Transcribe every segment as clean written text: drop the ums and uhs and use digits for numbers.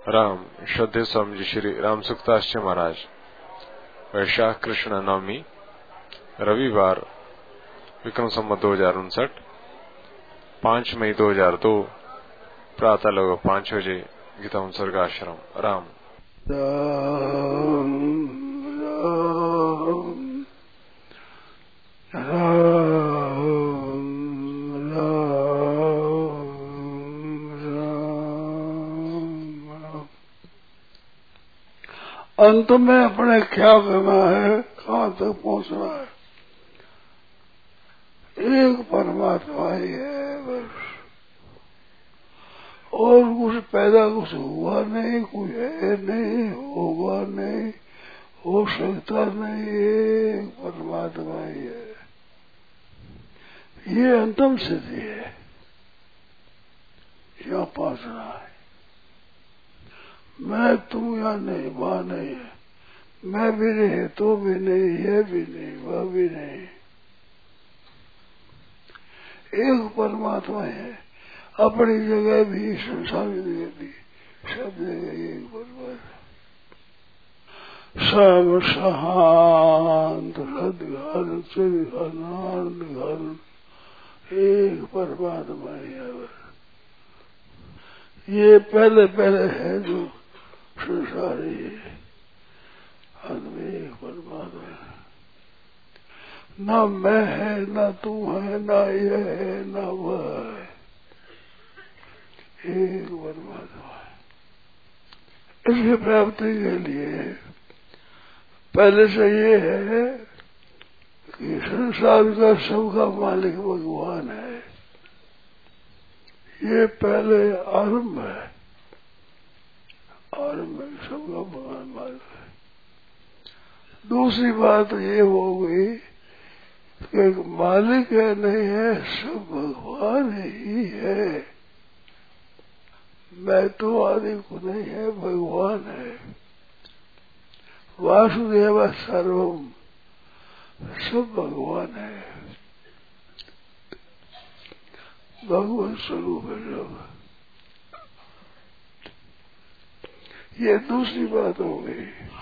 राम श्रद्धेय स्वामी जी श्री राम सुखदास जी महाराज। वैशाख कृष्ण नवमी रविवार विक्रम संवत 2059 5 मई 2002 प्रातः लगभग 5 बजे गीता स्वर्ग आश्रम। राम राम राम राम राम। अंत में अपने क्या करना है, कहाँ तक पहुँचना है, एक परमात्मा ही है बस। और कुछ पैदा कुछ हुआ नहीं, कुछ है नहीं, होगा नहीं, हो सकता नहीं, एक परमात्मा ही है। ये अंतिम स्थिति है, यहाँ पहुंचना है। मैं तुम या नहीं, वहां नहीं है, मैं भी नहीं, तो भी नहीं, ये भी नहीं, वह भी नहीं, एक परमात्मा है। अपनी जगह भी, संसार की जगह भी, सब जगह एक परमात्मा। सब शांत सदघन चिदघन आनंद घन एक परमात्मा ही है। ये पहले पहले है जो संसार ही है, अंत में एक परमात्मा है। न मैं है, न तू है, न ये है, न वह है, एक परमात्मा है। इसकी प्राप्ति के लिए पहले से ये है कि संसार का सबका मालिक भगवान है। ये पहले आरंभ है, आरंभ में सबका भगवान मालिक है। दूसरी बात ये हो गई कि एक मालिक है नहीं है, सब भगवान ही है। मैं तो आदि को नहीं है, भगवान है। वासुदेव सर्वम, सब भगवान है, भगवान स्वरूप है सब। ये दूसरी बात हो गई।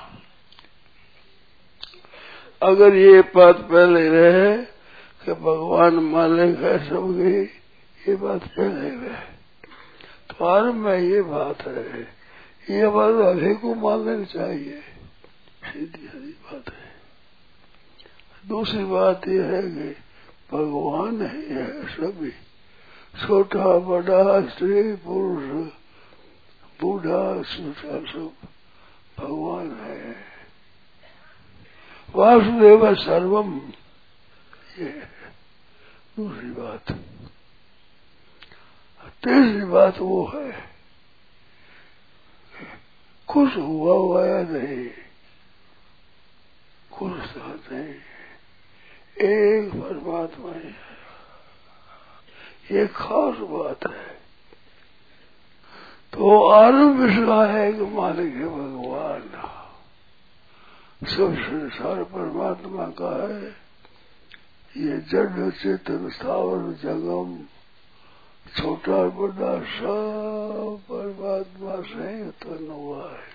अगर ये बात पहले रहे कि भगवान मालिक है सबकी, ये बात पहले रहे तो आरंभ में ये बात है, ये बात अभी को मान लेनी चाहिए, सीधी सीधी बात है। दूसरी बात यह है कि भगवान ही है सभी, छोटा बड़ा स्त्री पुरुष बूढ़ा छोटा सब भगवान है। वासुदेव सर्वम, ये दूसरी बात। तीसरी बात वो है खुश हुआ या नहीं, खुश नहीं, एक परमात्मा है। ये खास बात है। तो आरंभ इसका है कि मालिक है भगवान, सब संसार परमात्मा का है। ये जड़ चेतन स्थावर जगम छोटा बड़ा सब परमात्मा से उत्पन्न हुआ है।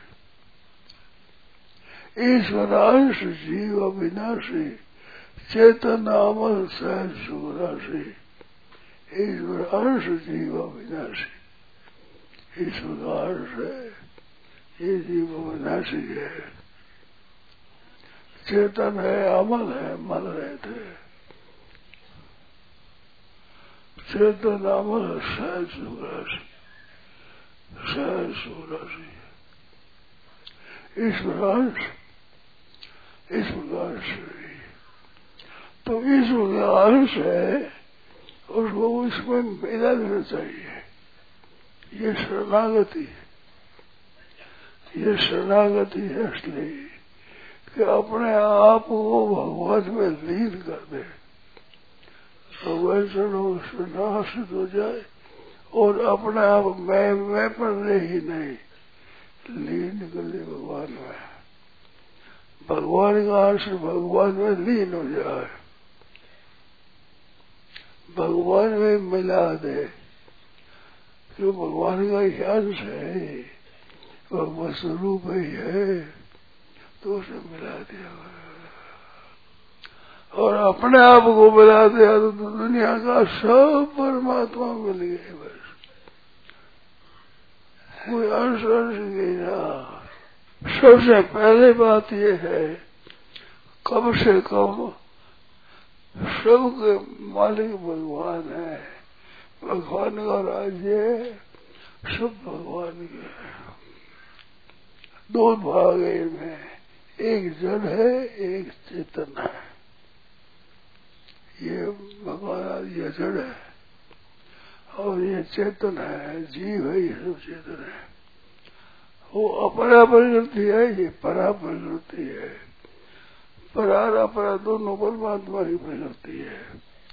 ईश्वर अंश जीव अविनाशी चेतन अमल सहज सुराशि। ईश्वर अंश जीव अविनाशी, ईश्वर का अंश है, ये जीव अविनाशी है, चेतन है, अमल है, मल रहते हैं, चेतन अमल सहज सुराशि, सहज सुराशि। ईश्वर अंश, ईश्वर का अंश है। तो ईश्वर का अंश है, उसको उसमें मिला देना चाहिए। ये शरणागति, ये शरणागति है इसलिए कि अपने आप को भगवान में लीन कर दे, भगवान शरणागत हो जाए और अपने आप मैं पर ही नहीं, लीन कर दे भगवान में। भगवान का अंश भगवान में लीन हो जाए, भगवान में मिला दे, जो भगवान का ही अंश है। भगवत स्वरूप ही है, तो उसे मिला दिया। और अपने आप को मिला दिया तो दुनिया का सब परमात्मा मिल गए। बस कोई अंश नहीं रहा। सबसे पहले बात यह है, कम से कम सबके मालिक भगवान है। भगवान का राज्य सब भगवान के है। दो भाग है इनमें, एक जड़ है, एक चेतन है। ये भगवान ये जड़ है और ये चेतन है, जीव है, ये सब चेतन है। वो अपरा प्रकृति है, ये परा प्रकृति है। परार अपरा दोनों परमात्मा की प्रकृति है।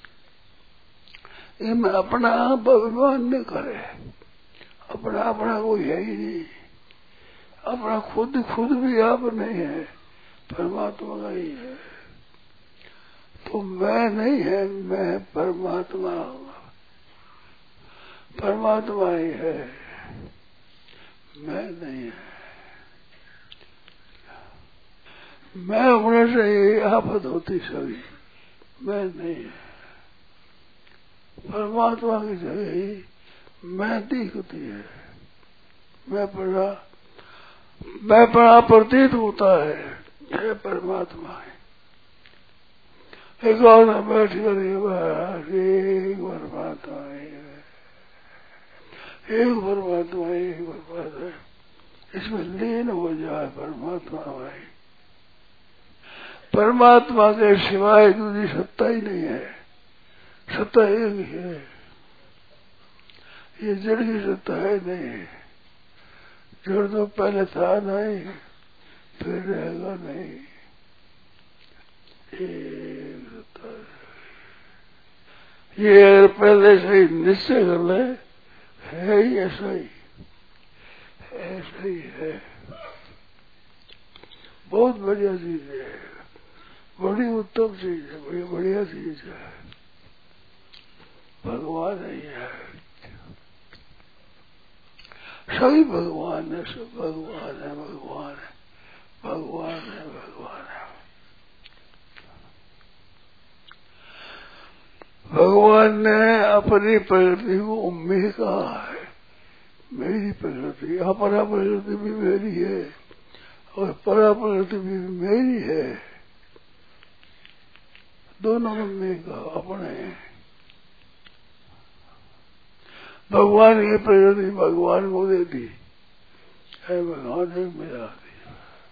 इनमें अपना आप अभिमान न करे। अपना अपना कोई है ही नहीं। अपना खुद भी आप नहीं है, परमात्मा का ही है। तो मैं नहीं है, मैं परमात्मा, परमात्मा ही है, मैं नहीं है। मैं होने से ये आफत होती सभी, मैं नहीं है। परमात्मा की जगह ही मैं दिखती है। मैं बड़ा प्रतीत होता है परमात्मा है। एक और बैठ कर एक परमात्मा है, एक परमात्मा, एक परमात्मा, इसमें लीन हो जाए परमात्मा भाई। परमात्मा के सिवाय दूसरी सत्ता ही नहीं है। सत्ता एक ही है। ये जड़ की सत्ता है नहीं। जड़ तो पहले था नहीं, फिर रहेगा नहीं। एक सत्ता है। ये पहले से ही निश्चय कर ले, है ही ऐसा ही, ऐसा ही है। बहुत बढ़िया चीज है, बड़ी उत्तम चीज है, बड़ी बढ़िया चीज है। भगवान ही है, सभी भगवान है, सब भगवान है, भगवान है, भगवान है, भगवान है। भगवान ने अपनी प्रकृति को मैं कहा है, मेरी प्रकृति, अपरा प्रकृति भी मेरी है और परा प्रकृति भी मेरी है। दोनों में मैं कहा अपने। भगवान की प्रकृति भगवान को दे दी है, भगवान ने मिला दी।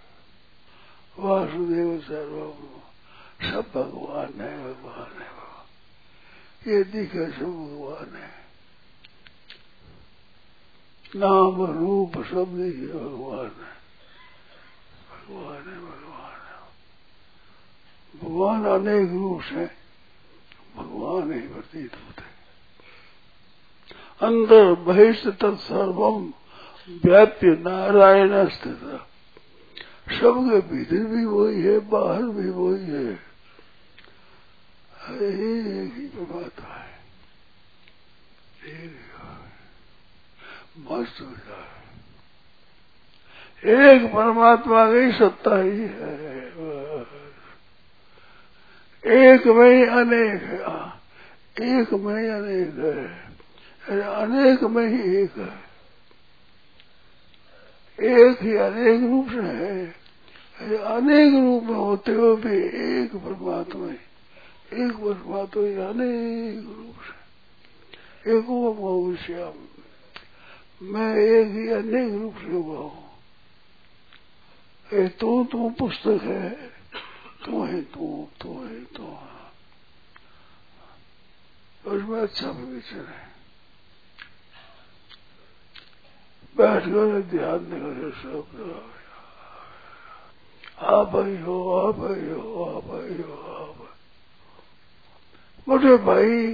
वासुदेव सर्वम, सब भगवान है, भगवान है। ये दिखे सब भगवान है। नाम रूप सब दिखे भगवान है, भगवान है, भगवान है। भगवान अनेक रूप से भगवान ही प्रतीत होते। अंदर बहिष्ठ तत्सर्वम व्याप्य नारायण स्थित। सबके भीतर भी वही है, बाहर भी वही है, एक ही परमात्मा है। मस्त हो जाए, एक परमात्मा की सत्ता ही है। एक में ही अनेक है, एक में ही अनेक है, अनेक में ही एक है। एक ही अनेक रूप से है, अनेक रूप में होते हुए भी एक परमात्मा है। एक परमात्मा ही अनेक रूप से, एक वो श्याम, मैं एक ही अनेक रूप से हुआ हूँ। तू पुस्तक है, तू है तू है तू, उसमें अच्छा विवेचन है। बैठ कर ध्यान कर सब आप ही हो, आप ही हो, आप ही हो, आप। बोले भाई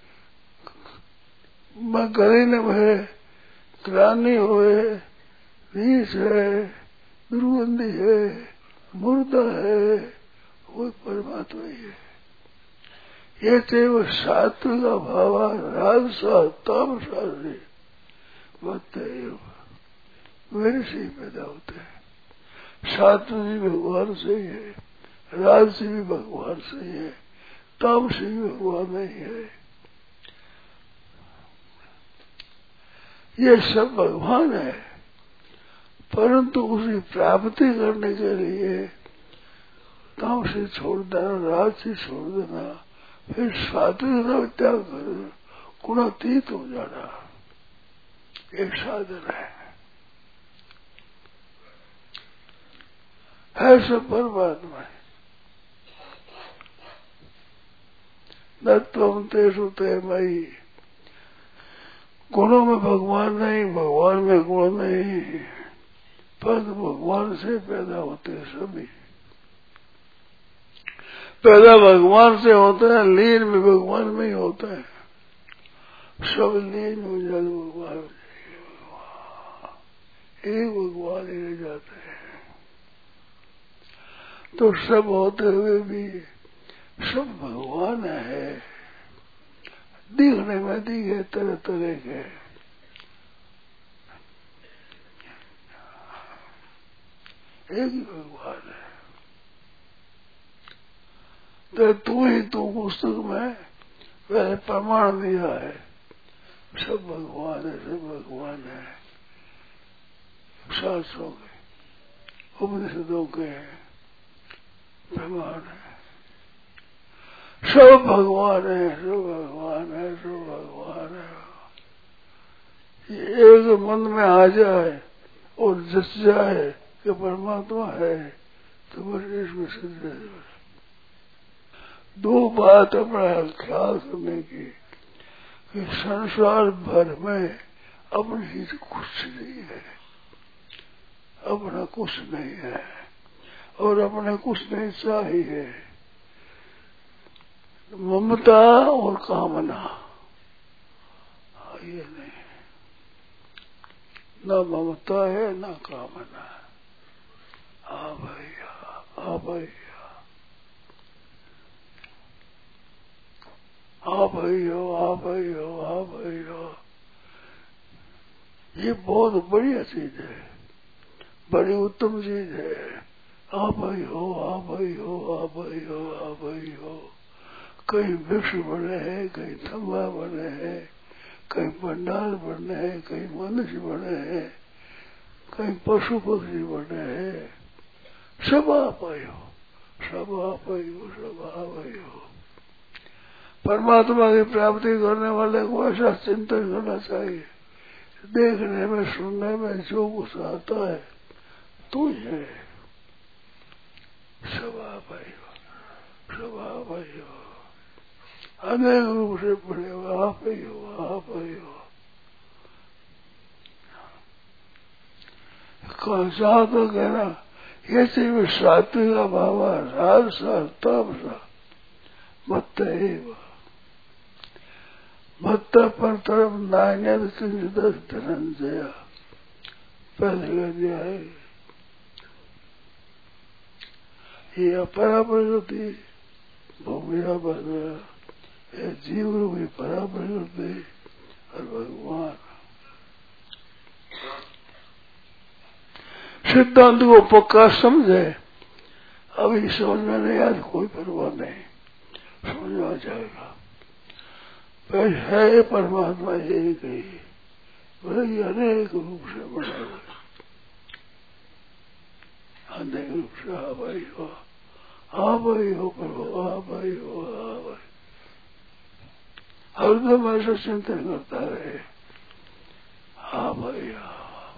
मैं गले न भरे, ग्लानि होए, रीस है, दुर्गंधी है, मुर्दा है, वो परमात्मा ही है। ये तेव सात्विक भाव राजसा तामसा से बताए मेरे से ही पैदा होते हैं। सात्विक भी भगवान से ही है, राजसी भी भगवान से ही है, तामसी भी भगवान नहीं है। ये सब भगवान है, परंतु उसकी प्राप्ति करने के लिए तामसी छोड़ देना, राजसी छोड़ देना, फिर सात्विक का त्याग कर गुणातीत हो जाना, एक साधन है सब परमात्मा। न तुम तेषु ते मई, गुणों में भगवान नहीं, भगवान में गुण नहीं, पर भगवान से पैदा होते सभी, पैदा भगवान से होता है, लीन भी भगवान में ही होता है, सब लीन हो जाते भगवान, एक भगवान ही रह जाते हैं। तो सब होते हुए भी सब भगवान है, दिखने में दिखे तरह तरह के, एक ही भगवान है। तो तू पुस्तक में वह प्रमाण दिया है, सब भगवान है, सब भगवान है, शास्त्रों के उपनिषदों के प्रमाण है, सब भगवान है, सब भगवान है, सब भगवान है। ये एक मन में आ जाए और जस जाए कि परमात्मा है तो बस इसमें सिद्ध है। दो बात अपना ख्याल करने की कि संसार भर में अपनी चीज कुछ नहीं है, अपना कुछ नहीं है और अपने कुछ नहीं चाहिए। ममता और कामना ये नहीं, न ममता है न कामना। आ भैया, आ भैया, आ भैया, आ भैया, आ भैया, ये बहुत बढ़िया चीज है, बड़ी उत्तम चीज है। आ भाई हो, आ भाई हो, आ भाई हो, आ भाई हो। कहीं वृक्ष बने हैं, कहीं थंबा बने हैं, कहीं पंडाल बने हैं, कहीं मनुष्य बने हैं, कहीं पशु पक्षी बने हैं, सब आप आई हो, सब आप आई हो, सब आप आई हो। परमात्मा की प्राप्ति करने वाले को ऐसा चिंतन करना चाहिए, देखने में सुनने में जो कुछ आता है तू ही है, सब आप आई हो, सब आप आई हो, अनेक रूप से पड़े हो, आप ही हो, आप ही हो। कौन तो कहना ये चीज सात्विक भाव राजसा तपसा मत मत पर तरफ नान्य धनंजय पहले कह दिया है। ये अपरा प्रकृति भूमिया बन गया, जीव रूपी परा प्रकृति और भगवान। सिद्धांत को पक्का समझे, अभी समझ में नहीं आया कोई परवाह नहीं, समझ में आ जाएगा। पर है परमात्मा एक ही, वही अनेक रूप से बना हुआ, अनेक रूप से आ भाई हो, आ भाई हो प्रभु, आ भाई हो, आ भाई। हरदम ऐसा चिंतन करता रहे, आ भाई, आ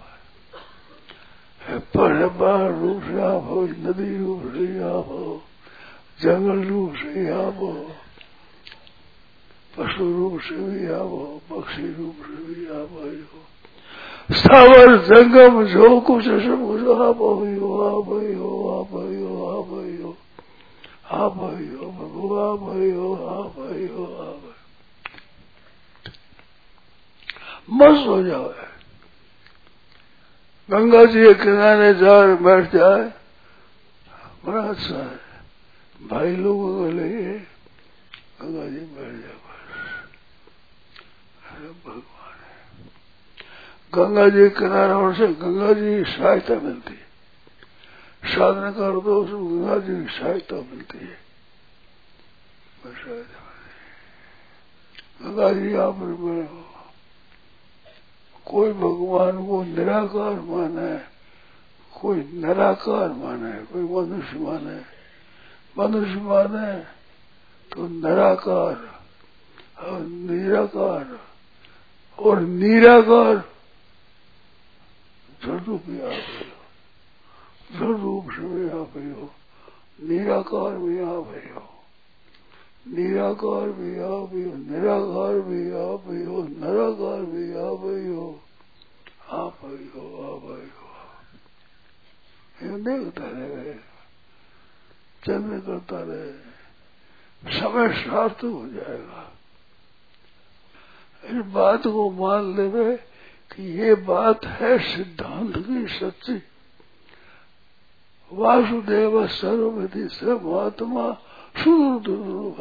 पर रूप से आप हो, नदी रूप से आप हो, जंगल रूप से आप हो, पशु रूप से भी आप हो, पक्षी रूप से भी आप हो, सावर जंगम जो कुछ सब कुछ आप ही हो, आप ही हो, आप ही हो, आप ही हो, आप ही हो प्रभु, आप ही हो, आप ही हो, आप मस्त हो जाओ। गंगा जी के किनारे जाए बैठ जाए, बड़ा अच्छा है। भाई लोगों के लिए गंगा जी बैठ जाए, बस भगवान है। गंगा जी किनारे होने से गंगा जी की सहायता मिलती है, साधना कर दो उसमें गंगा जी की सहायता मिलती है। गंगा जी यहाँ पर बने हो, कोई भगवान को निराकार माने, कोई निराकार माने, कोई मनुष्य माने, मनुष्य माने तो निराकार और निराकार और निराकार जड़ रूप में आप हो, जड़ रूप से भी आप हो, निराकार भी आप हो, निराकार भी आप हो, निराकार भी आप हो, निराकार भी आप हो, आप हो, आप हो। ये देखता रहे, चंद्र करता रहे, समय सार्थक हो जाएगा। इस बात को मान लेवे कि ये बात है सिद्धांत की सच्ची। वासुदेव सर्वविधि से महात्मा सुदुर्लभ।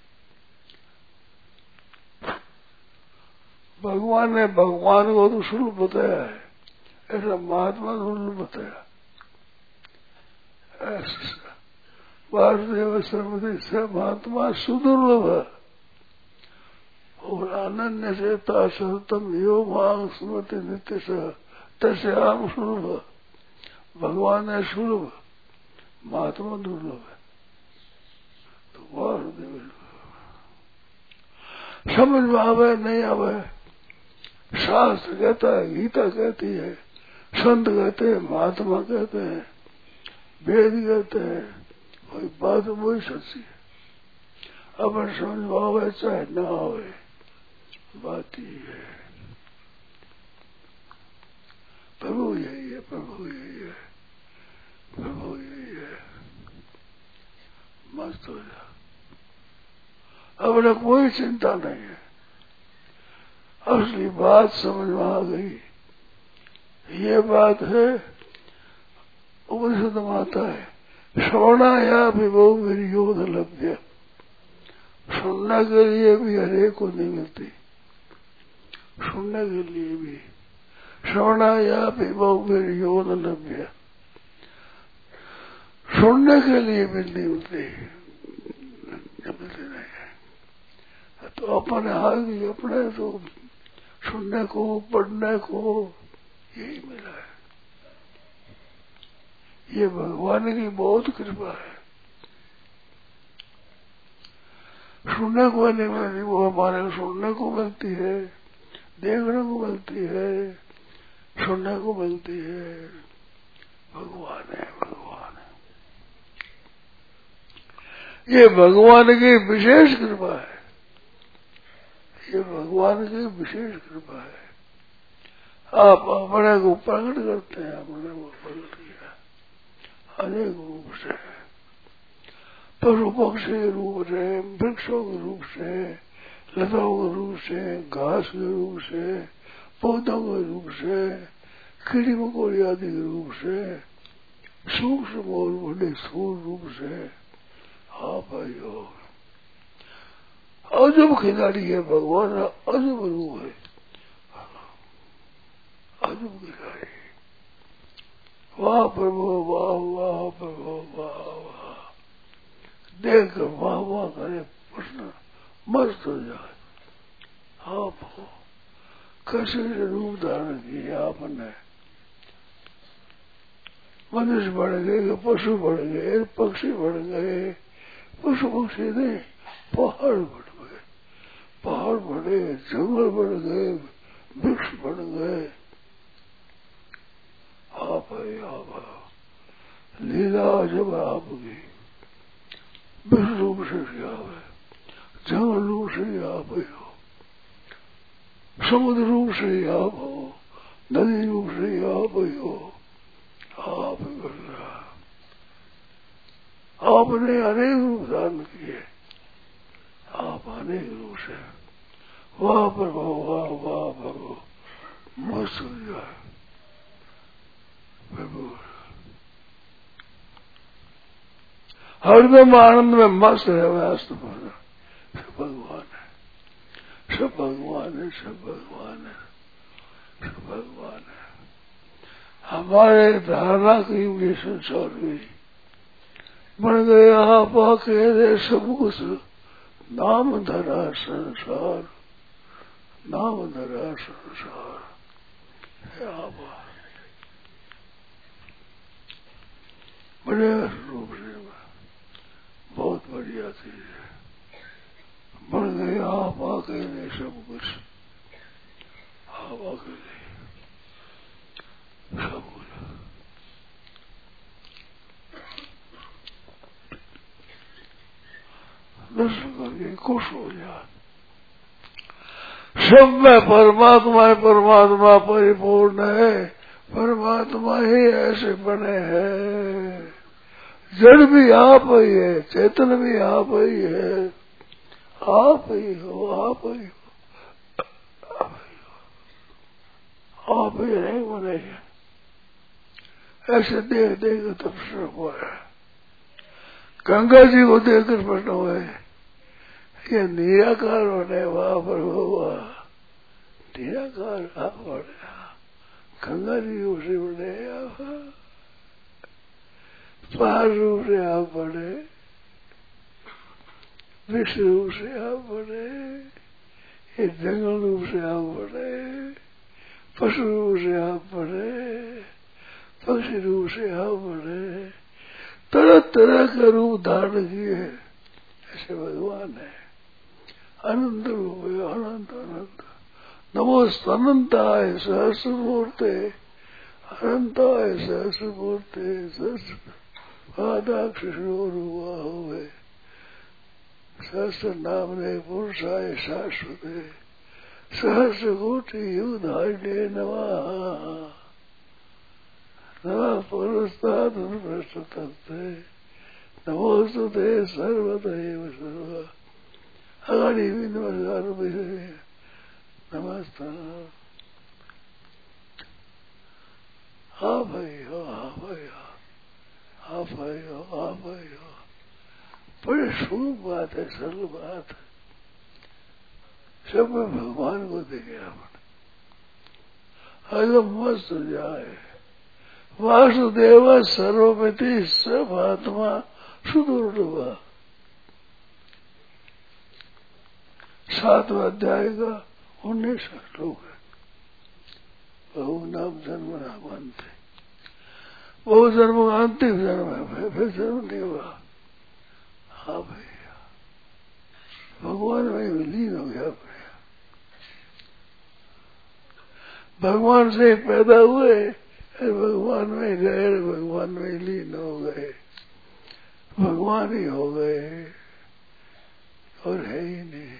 भगवान ने भगवान को तो सुलभ बताया है, ऐसा महात्मा दुर्लभ बताया। वासुदेव सर्वविधि से महात्मा सुदुर्लभ और अनन्य से तासतम यो मांग स्मृति नित्य से तस्य आम सुलभ। भगवान है सुलभ, महात्मा दुर्लभ है। तो वासुदेव समझ में आवे नहीं आवे, शास्त्र कहता है, गीता कहती है, संत कहते हैं, महात्मा कहते हैं, वेद कहते हैं, कोई बात वही सच्ची है। अपन समझ में आवे चाहे न आवे, बात ही है। प्रभु यही है, प्रभु यही है, प्रभु यही है। मस्त हो जा, अब कोई चिंता नहीं है। असली बात समझ में आ गई। ये बात है उपनिषद में आता है, श्रवणाया विभो मेरी योध लभ्य। सुनने के लिए भी हरेक को नहीं मिलती, सुनने के लिए भी श्रवणाया विभो मेरी योध लभ्य, सुनने के लिए भी नहीं मिलती, मिलती नहीं है। तो अपने हाथ ही अपने तो सुनने को पढ़ने को यही मिला है। ये भगवान की बहुत कृपा है। सुनने को नहीं मिलती, वो हमारे सुनने को मिलती है, देखने को मिलती है, सुनने को मिलती है। भगवान है, भगवान है। ये भगवान की विशेष कृपा है, ये भगवान की विशेष कृपा है। आप अपने को प्रकट करते हैं, अपने को प्रकट किया अनेक रूप से, पशु पक्षी के रूप से, वृक्षों के रूप से, लताओं के रूप से, घास के रूप से, पौधों के रूप से, कीड़ी मकोड़ी आदि के रूप से, सूक्ष्म और बड़े स्थूल रूप से आप आयो। अजब खिलाड़ी है भगवान, अजब रूप है, अजब खिलाड़ी। वाह प्रभु, वाह वाह प्रभु, वाह वाह। देख कर वाह वाह करे, प्रश्न मस्त हो जाए। आप हो कैसे रूप धारण किए आपने। मनुष्य बढ़ गए, पशु बढ़ गए, पक्षी बढ़ गए, पशु पक्षी नहीं, पहाड़ बढ़ गए, पहाड़ बढ़े, जंगल बढ़ गए, वृक्ष बढ़ गए। आप लीला जब आपकी विश्व रूप से आप है, जंगल रूप से आप हो, समुद्र रूप से आप हो, नदी रूप से आप हो। आप आपने अनेक रूप धारण किए, आप अनेक रूप से। वाह प्रभु, वाह वाह प्रभु, मस्त हो जाए प्रभु। हरदम आनंद में मस्त है, व्यस्त सब भगवान है, सब भगवान है, सब भगवान है। भगवान है। हमारे धारणा की ये संसार हुई बन गया पाके दे सब कुछ, नाम धरा संसार, नाम धरा संसार। बड़े रूप से बहुत बढ़िया चीज है। बन गया पाके दे सब कुछ, हवा के लिए सब कुछ। दर्शन करके खुश हो जाए। सब में परमात्मा है, परमात्मा परिपूर्ण है, परमात्मा ही ऐसे बने हैं। जड़ भी आप ही है, चेतन भी आप ही है, आप ही हो, आप ही हो, आप ही नहीं बने। ऐसे देख देख तब प्रश्न हुआ है। गंगा जी को देखकर प्रश्न हुए, ये निराकार होने वहां पर हुआ, निराकार आप बने, गंगा जी रूप से बने आप, पहाड़ रूप से आप बने, विश्व रूप से आप बने, ये जंगल रूप से आप बने, पशु रूप से आप बने, पक्षी रूप से आप बने, तरह तरह का रूप धारण किए। ऐसे भगवान है, अनंत रूप है, अनंत अनंत। नमो अनंताय सहस्रमूर्ते, अनंताय सहस्रमूर्ते, सहस्रपादाक्षरूपा हुए, सहस्र नामने पुरुषाय शाश्वते, सहस्र कोटि युधार्णे नमः। नमः पुरस्तात् पृष्ठतस्ते, नमोस्तुते सर्वदैव सर्व। अगाड़ी भी नमस्कार विषय नमस्कार। आप ही हो, आप ही हो, आप ही हो, आप ही हो। बड़ी शुभ बात है, सरल बात है। सब में भगवान को देखे आपने, एकदम मस्त जाए। वासुदेव सर्वमिति सब आत्मा सुदुर्लभा, 7वां अध्याय का 19वां श्लोक है। बहु नाम जन्म नाम अंत, बहु जन्म का अंतिम जन्म है, फिर जन्म नहीं हुआ। हाँ भैया, भगवान में विलीन हो गया। भगवान से पैदा हुए, भगवान में गए, भगवान में लीन हो गए, भगवान ही हो गए और है ही नहीं।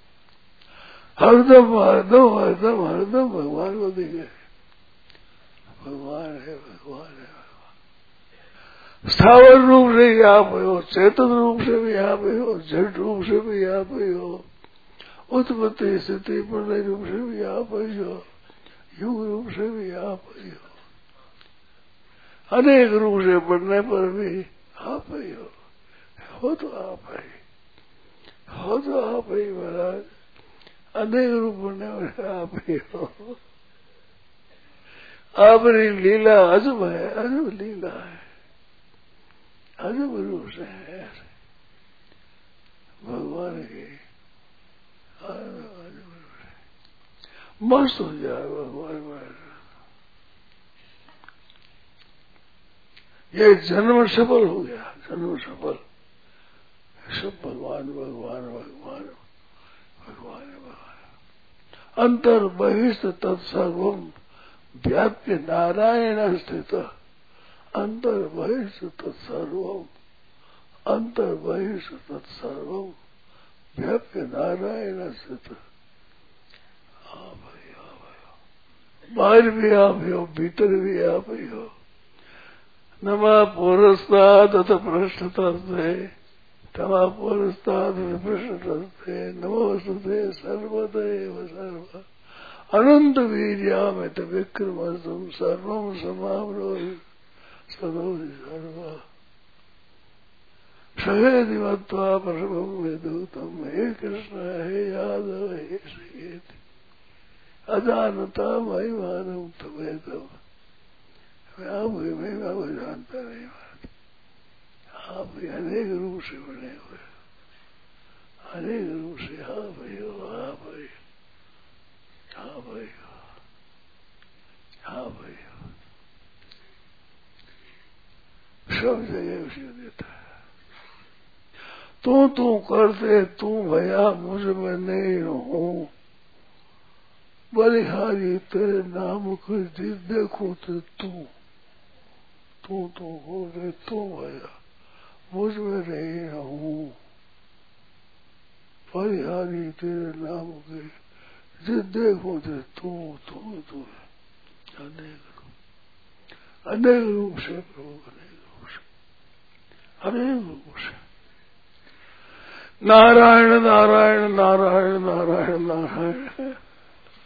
हरदम हरदम हरदम हरदम भगवान को दिखे। भगवान है, भगवान है, भगवान। स्थावर रूप से ही आप हो, चेतन रूप से भी आप हो, जड़ रूप से भी आप हो, उत्पत्ति स्थिति प्रलय रूप से भी आप हो, युग रूप से भी आप ही हो, अनेक रूप से बढ़ने पर भी आप ही हो तो आप ही हो, तो आप ही महाराज। अनेक रूप बढ़ने पर आप ही हो। आपकी लीला अजब है, अजब लीला है, अजब रूप से है भगवान की, अजब रूप से मस्त हो जाए भगवान। ये जन्म सफल हो गया, जन्म सफल। सब भगवान भगवान भगवान भगवान भगवान। अंतर बहिष्ठ तत्सर्वम व्याप्य नारायण स्थित, अंतर बहिष्ठ तत्सर्वम, अंतर बहिष्ठ तत्सर्वम व्याप्य नारायण स्थित। बाहर भी आप हो, भीतर भी आप ही हो। नमः पुरस्तात् पृष्ठतस्ते, तमः पुरस्तात् पृष्ठतस्ते, नमोस्तुते सर्वदैव सर्व। अनंत वीर्यामित विक्रमस्तुम सर्वं समावरोहि सदोषि सर्वा। सहेदि मत्वा प्रसभं विदूतम्, हे कृष्ण हे यादव हे श्रीयति। अजानता महिमानम तमेतम, आप महिमा को जानता नहीं। आप अनेक रूप से बने हुए, अनेक रूप से हाँ भाई हो, हाँ भाई, हाँ भाई हो, हाँ भाई हो, सब जगह उसी देता है। तू करते तू भैया मुझ में नहीं हूँ, बलिहारी तेरे नाम को देखो तो तू बोले तू भैया मुझ में नहीं हूँ, बलिहारी तेरे नाम के जिद देखो तो तू अनेक रूप से प्रभु, अनेक रूप से नारायण नारायण नारायण नारायण नारायण।